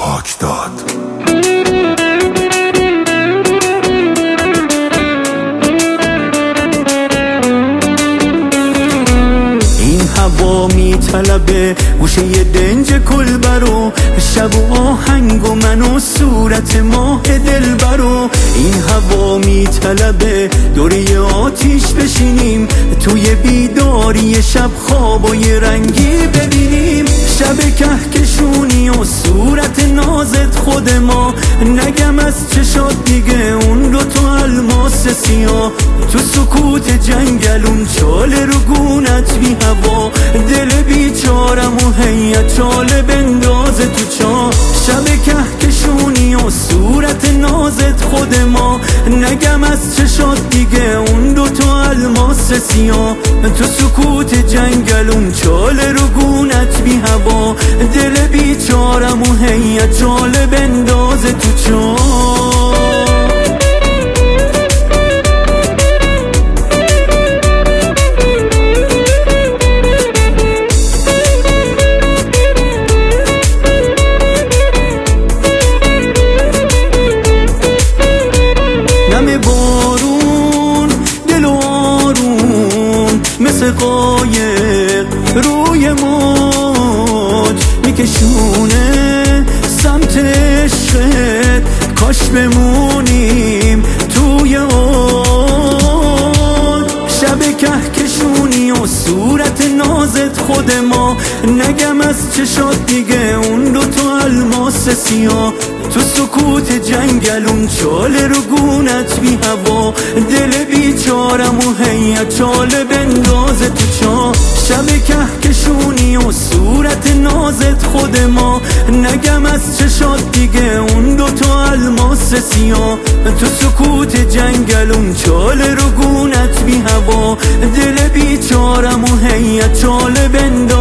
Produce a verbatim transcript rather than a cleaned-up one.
پاک داد. هوا می طلبه گوشه ی دنج کلبرو، شب و آهنگ و من و صورت ماه دلبرو. این هوا می طلبه دوره آتیش بشینیم، توی بیداری شب خوابای رنگی ببینیم. شب کهکشونی و صورت نازت خود ما، نگم از چشات دیگه اون دو تا الماس سیاه. تو سکوت جنگلون چاله رو گونت بی هوا، دل بیچارم و هیت چاله بندازه تو چاه. شب کهکشونی و صورت نازت خود ما، نگم از چشات دیگه اون دو تا الماس سیاه. تو سکوت جنگلون چاله رو گونت بی هوا، دل بیچارم و هیت چاله بندازه تو چاه. نم بارون دل و آروم مثل قایق روی موج میکشونه سمت عشقت، کاش بمونیم توی اوج. شب کهکشونی و صورت نازت خود ما، نگم از چشات دیگه اون دو تا الماس سیاه. تو سکوت جنگلون چاله رو گونت بی هوا، دل بیچارم و هیت چاله بندازه تو چاه. شب کهکشونی و صورت نازت خود ما، نگم از چشات دیگه اون دو تا الماس سیاه. تو سکوت جنگلون چاله رو گونت بی هوا، دل بیچارم و هیت چاله بندازه